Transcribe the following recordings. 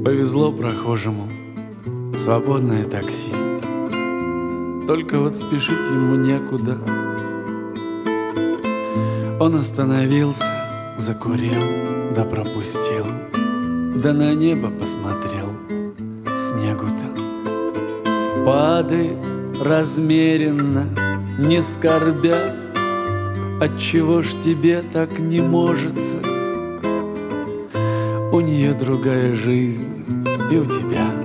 Повезло прохожему свободное такси. Только вот спешить ему некуда. Он остановился, закурил, да пропустил, да на небо посмотрел. Снегу-то падает размеренно, не скорбя. Отчего ж тебе так не можется? У нее другая жизнь, и у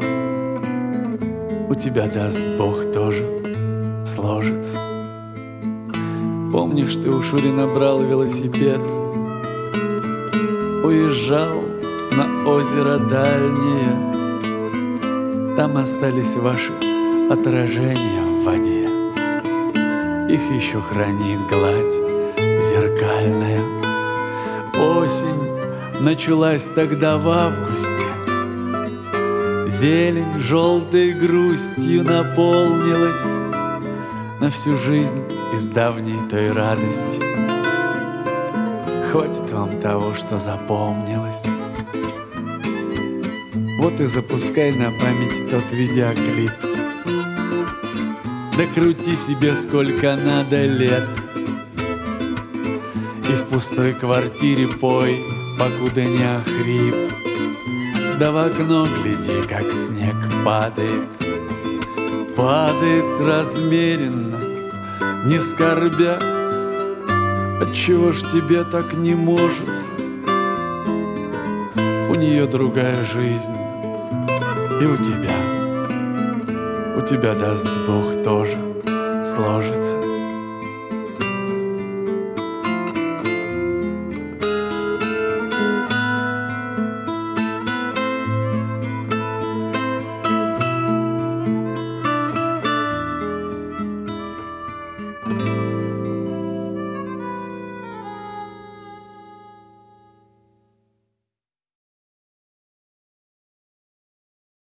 тебя, даст Бог, тоже сложится. Помнишь, ты у Шурина брал велосипед, уезжал на озеро дальнее. Там остались ваши отражения в воде. Их еще хранит гладь зеркальная. Осень началась тогда в августе. Зелень желтой грустью наполнилась на всю жизнь из давней той радости. Хватит вам того, что запомнилось. Вот и запускай на память тот видеоклип. Да крути себе сколько надо лет. И в пустой квартире пой, покуда не охрип. Да в окно гляди, как снег падает. Падает размеренно, не скорбя. Отчего ж тебе так не можется? У нее другая жизнь, и у тебя, даст Бог, тоже сложится.